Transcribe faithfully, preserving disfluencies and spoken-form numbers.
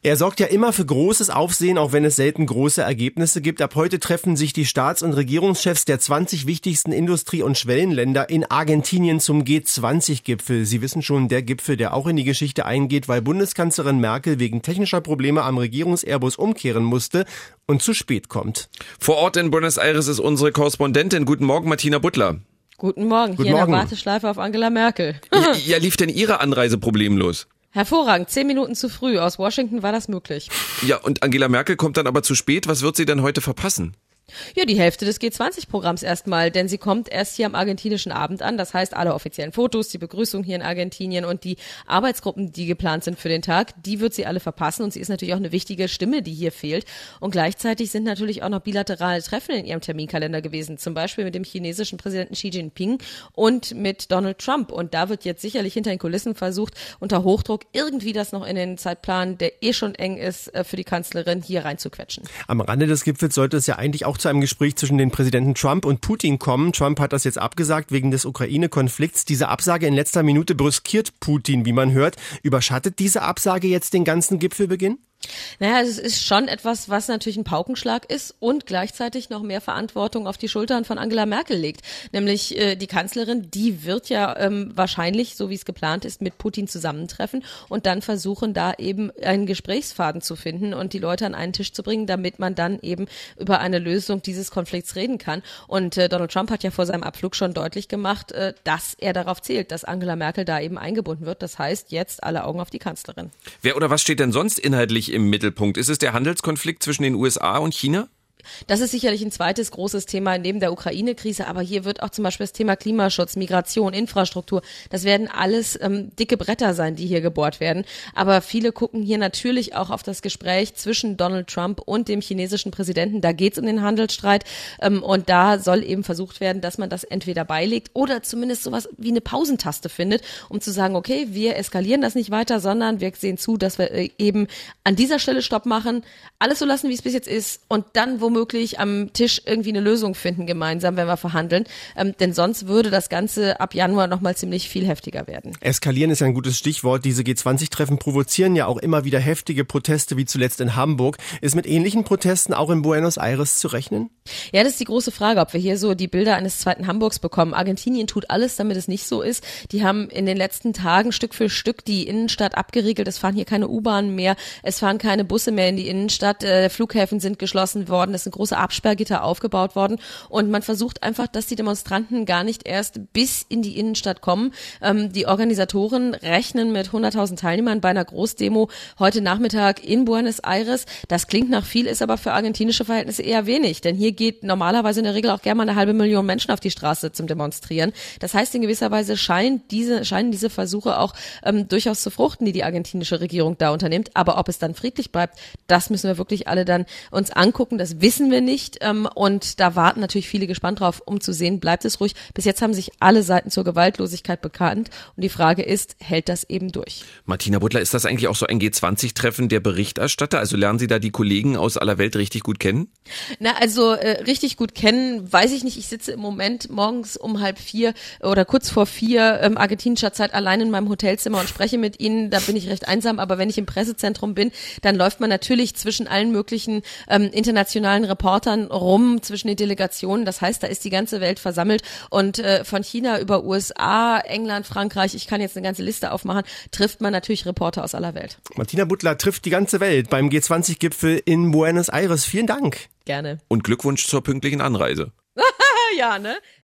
Er sorgt ja immer für großes Aufsehen, auch wenn es selten große Ergebnisse gibt. Ab heute treffen sich die Staats- und Regierungschefs der zwanzig wichtigsten Industrie- und Schwellenländer in Argentinien zum G zwanzig Gipfel. Sie wissen schon, der Gipfel, der auch in die Geschichte eingeht, weil Bundeskanzlerin Merkel wegen technischer Probleme am Regierungs-Airbus umkehren musste und zu spät kommt. Vor Ort in Buenos Aires ist unsere Korrespondentin. Guten Morgen, Martina Butler. Guten Morgen, Guten hier Morgen. in der Warteschleife auf Angela Merkel. Ja, ja, lief denn Ihre Anreise problemlos? Hervorragend, zehn Minuten zu früh. Aus Washington war das möglich. Ja, und Angela Merkel kommt dann aber zu spät. Was wird sie denn heute verpassen? Ja, die Hälfte des G zwanzig Programms erstmal, denn sie kommt erst hier am argentinischen Abend an. Das heißt, alle offiziellen Fotos, die Begrüßung hier in Argentinien und die Arbeitsgruppen, die geplant sind für den Tag, die wird sie alle verpassen. Und sie ist natürlich auch eine wichtige Stimme, die hier fehlt. Und gleichzeitig sind natürlich auch noch bilaterale Treffen in ihrem Terminkalender gewesen. Zum Beispiel mit dem chinesischen Präsidenten Xi Jinping und mit Donald Trump. Und da wird jetzt sicherlich hinter den Kulissen versucht, unter Hochdruck irgendwie das noch in den Zeitplan, der eh schon eng ist, für die Kanzlerin hier reinzuquetschen. Am Rande des Gipfels sollte es ja eigentlich auch zu einem Gespräch zwischen den Präsidenten Trump und Putin kommen. Trump hat das jetzt abgesagt wegen des Ukraine-Konflikts. Diese Absage in letzter Minute brüskiert Putin, wie man hört. Überschattet diese Absage jetzt den ganzen Gipfelbeginn? Naja, es ist schon etwas, was natürlich ein Paukenschlag ist und gleichzeitig noch mehr Verantwortung auf die Schultern von Angela Merkel legt. Nämlich äh, die Kanzlerin, die wird ja ähm, wahrscheinlich, so wie es geplant ist, mit Putin zusammentreffen und dann versuchen, da eben einen Gesprächsfaden zu finden und die Leute an einen Tisch zu bringen, damit man dann eben über eine Lösung dieses Konflikts reden kann. Und äh, Donald Trump hat ja vor seinem Abflug schon deutlich gemacht, äh, dass er darauf zählt, dass Angela Merkel da eben eingebunden wird. Das heißt, jetzt alle Augen auf die Kanzlerin. Wer oder was steht denn sonst inhaltlich im Mittelpunkt? Ist es der Handelskonflikt zwischen den U S A und China? Das ist sicherlich ein zweites großes Thema neben der Ukraine-Krise, aber hier wird auch zum Beispiel das Thema Klimaschutz, Migration, Infrastruktur, das werden alles ähm, dicke Bretter sein, die hier gebohrt werden. Aber viele gucken hier natürlich auch auf das Gespräch zwischen Donald Trump und dem chinesischen Präsidenten. Da geht es um den Handelsstreit ähm, und da soll eben versucht werden, dass man das entweder beilegt oder zumindest sowas wie eine Pausentaste findet, um zu sagen, okay, wir eskalieren das nicht weiter, sondern wir sehen zu, dass wir äh, eben an dieser Stelle Stopp machen, alles so lassen, wie es bis jetzt ist und dann womöglich am Tisch irgendwie eine Lösung finden gemeinsam, wenn wir verhandeln. Ähm, denn sonst würde das Ganze ab Januar nochmal ziemlich viel heftiger werden. Eskalieren ist ja ein gutes Stichwort. Diese G zwanzig Treffen provozieren ja auch immer wieder heftige Proteste, wie zuletzt in Hamburg. Ist mit ähnlichen Protesten auch in Buenos Aires zu rechnen? Ja, das ist die große Frage, ob wir hier so die Bilder eines zweiten Hamburgs bekommen. Argentinien tut alles, damit es nicht so ist. Die haben in den letzten Tagen Stück für Stück die Innenstadt abgeriegelt. Es fahren hier keine U-Bahnen mehr, es fahren keine Busse mehr in die Innenstadt. Äh, Flughäfen sind geschlossen worden. Es sind große Absperrgitter aufgebaut worden und man versucht einfach, dass die Demonstranten gar nicht erst bis in die Innenstadt kommen. Ähm, die Organisatoren rechnen mit hunderttausend Teilnehmern bei einer Großdemo heute Nachmittag in Buenos Aires. Das klingt nach viel, ist aber für argentinische Verhältnisse eher wenig, denn hier geht normalerweise in der Regel auch gerne mal eine halbe Million Menschen auf die Straße zum Demonstrieren. Das heißt, in gewisser Weise scheinen diese, scheinen diese Versuche auch ähm, durchaus zu fruchten, die die argentinische Regierung da unternimmt. Aber ob es dann friedlich bleibt, das müssen wir wirklich alle dann uns angucken. Das wissen wir nicht ähm, und da warten natürlich viele gespannt drauf, um zu sehen, bleibt es ruhig. Bis jetzt haben sich alle Seiten zur Gewaltlosigkeit bekannt und die Frage ist, hält das eben durch? Martina Butler, ist das eigentlich auch so ein G zwanzig Treffen der Berichterstatter? Also lernen Sie da die Kollegen aus aller Welt richtig gut kennen? Na, also äh, richtig gut kennen, weiß ich nicht. Ich sitze im Moment morgens um halb vier oder kurz vor vier ähm, argentinischer Zeit allein in meinem Hotelzimmer und spreche mit ihnen. Da bin ich recht einsam, aber wenn ich im Pressezentrum bin, dann läuft man natürlich zwischen allen möglichen ähm, internationalen Reportern rum, zwischen den Delegationen. Das heißt, da ist die ganze Welt versammelt und äh, von China über U S A, England, Frankreich, ich kann jetzt eine ganze Liste aufmachen, trifft man natürlich Reporter aus aller Welt. Martina Butler trifft die ganze Welt beim G zwanzig Gipfel in Buenos Aires. Vielen Dank. Gerne. Und Glückwunsch zur pünktlichen Anreise. Ja, ne?